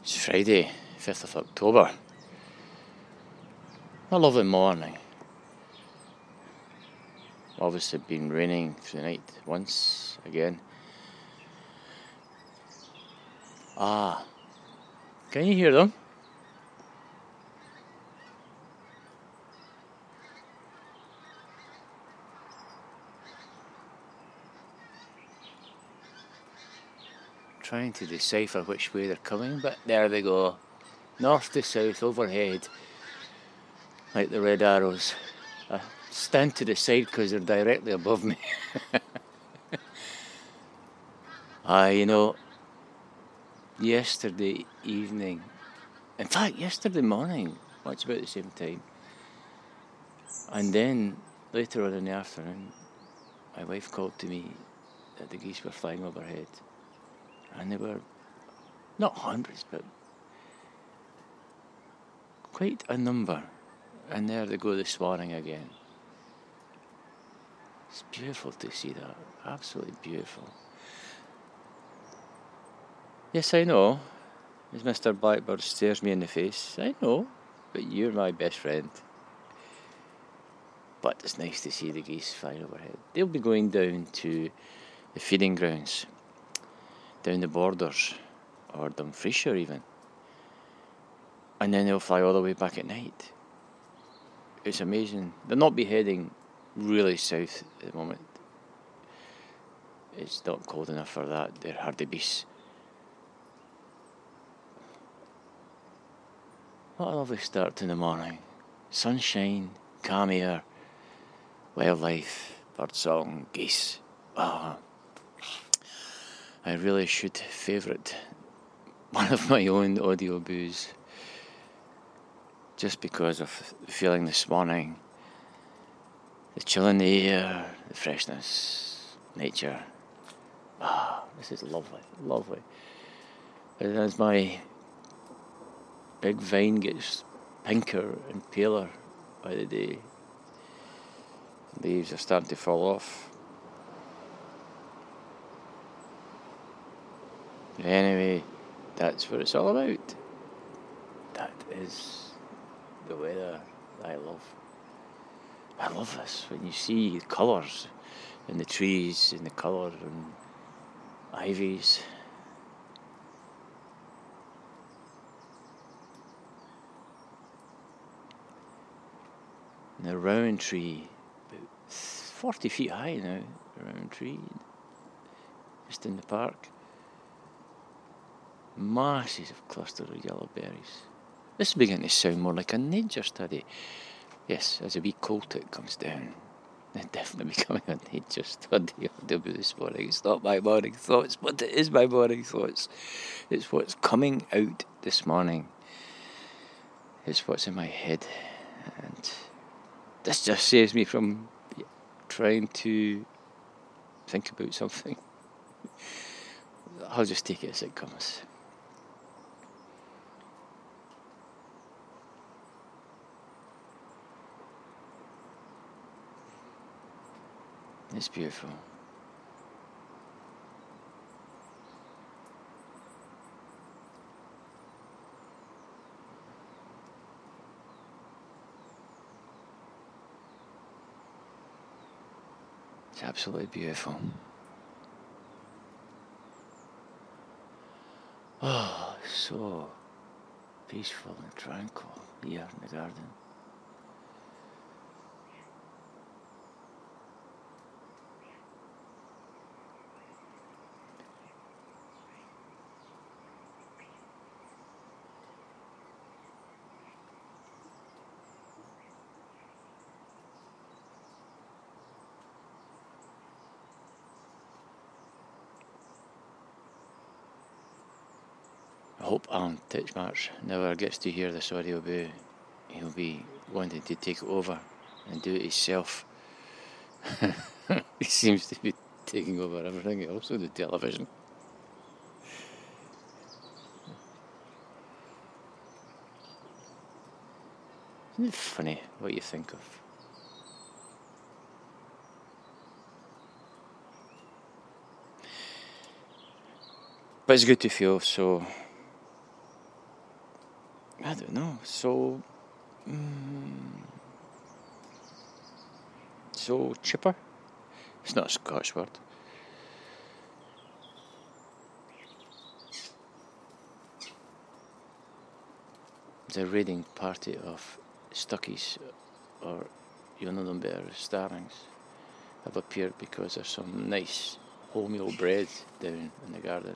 It's Friday, 5th of October. A lovely morning. Obviously been raining through the night once again. Can you hear them? Trying to decipher which way they're coming, but there they go. North to south, overhead, like the red arrows. I stand to the side because they're directly above me. Yesterday evening, in fact, yesterday morning, much about the same time, and then later on in the afternoon, my wife called to me that the geese were flying overhead, and they were not hundreds, but quite a number. And there they go this morning again. It's beautiful to see that, absolutely beautiful. Yes, I know, as Mr. Blackbird stares me in the face, I know, but you're my best friend. But it's nice to see the geese flying overhead. They'll be going down to the feeding grounds, down the borders, or Dumfriesshire even. And then they'll fly all the way back at night. It's amazing. They'll not be heading really south at the moment. It's not cold enough for that. They're hartebeests. What a lovely start to the morning. Sunshine, calm air, wildlife, birdsong, geese. I really should favourite one of my own audio boos, just because of the feeling this morning, the chill in the air, the freshness, nature. This is lovely, lovely. And as my big vine gets pinker and paler by the day, leaves are starting to fall off. Anyway, that's what it's all about. That is the weather I love. I love this, when you see the colours in the trees, and the colour and ivies. And the rowan tree, about 40 feet high now, the rowan tree, just in the park. Masses of clusters of yellow berries. This is beginning to sound more like a nature study. Yes, as a wee cold it comes down, it's definitely becoming a nature study this morning. It's not my morning thoughts, but it is my morning thoughts. It's what's coming out this morning. It's what's in my head. And this just saves me from trying to think about something. I'll just take it as it comes. It's beautiful. It's absolutely beautiful. So peaceful and tranquil here in the garden. I hope Alan Titchmarsh never gets to hear this audio boo. He'll be wanting to take it over and do it himself. He seems to be taking over everything else with the television. Isn't it funny what you think of? But it's good to feel so I don't know. So chipper. It's not a Scottish word. The raiding party of Stuckies, or you'll know them better as Starlings, have appeared because there's some nice wholemeal bread down in the garden.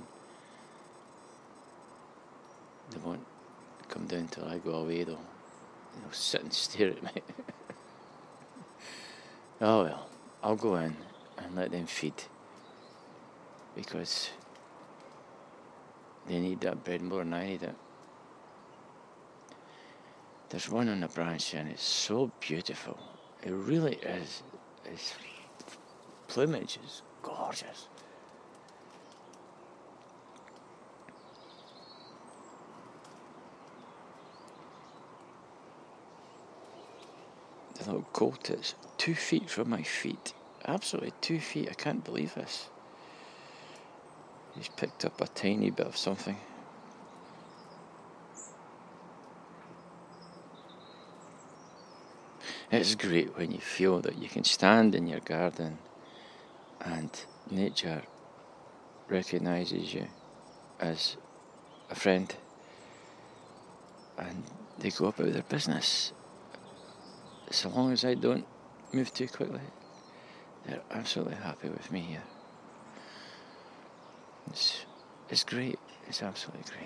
They won't come down till I go away though. They'll sit and stare at me. Oh well, I'll go in and let them feed, because they need that bread more than I need it. There's one on the branch and it's so beautiful. It really is. Its plumage is gorgeous. The little colt is 2 feet from my feet. Absolutely 2 feet. I can't believe this. He's picked up a tiny bit of something. It's great when you feel that you can stand in your garden and nature recognises you as a friend, and they go about their business. So long as I don't move too quickly, they're absolutely happy with me here. It's great. It's absolutely great.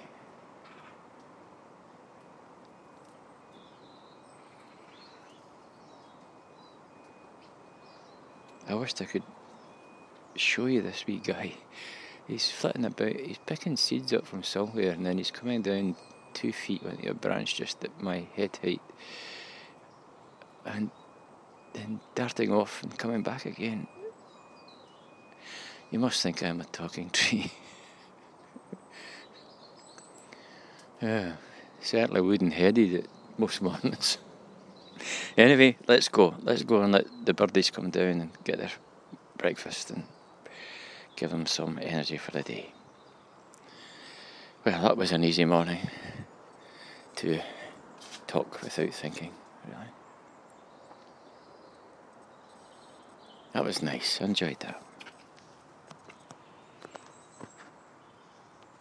I wished I could show you this wee guy. He's flitting about, he's picking seeds up from somewhere, and then he's coming down 2 feet onto a branch just at my head height, and then darting off and coming back again. You must think I'm a talking tree. Yeah, certainly wooden-headed at most mornings. Anyway, let's go. Let's go and let the birdies come down and get their breakfast and give them some energy for the day. Well, that was an easy morning to talk without thinking, really. That was nice. I enjoyed that.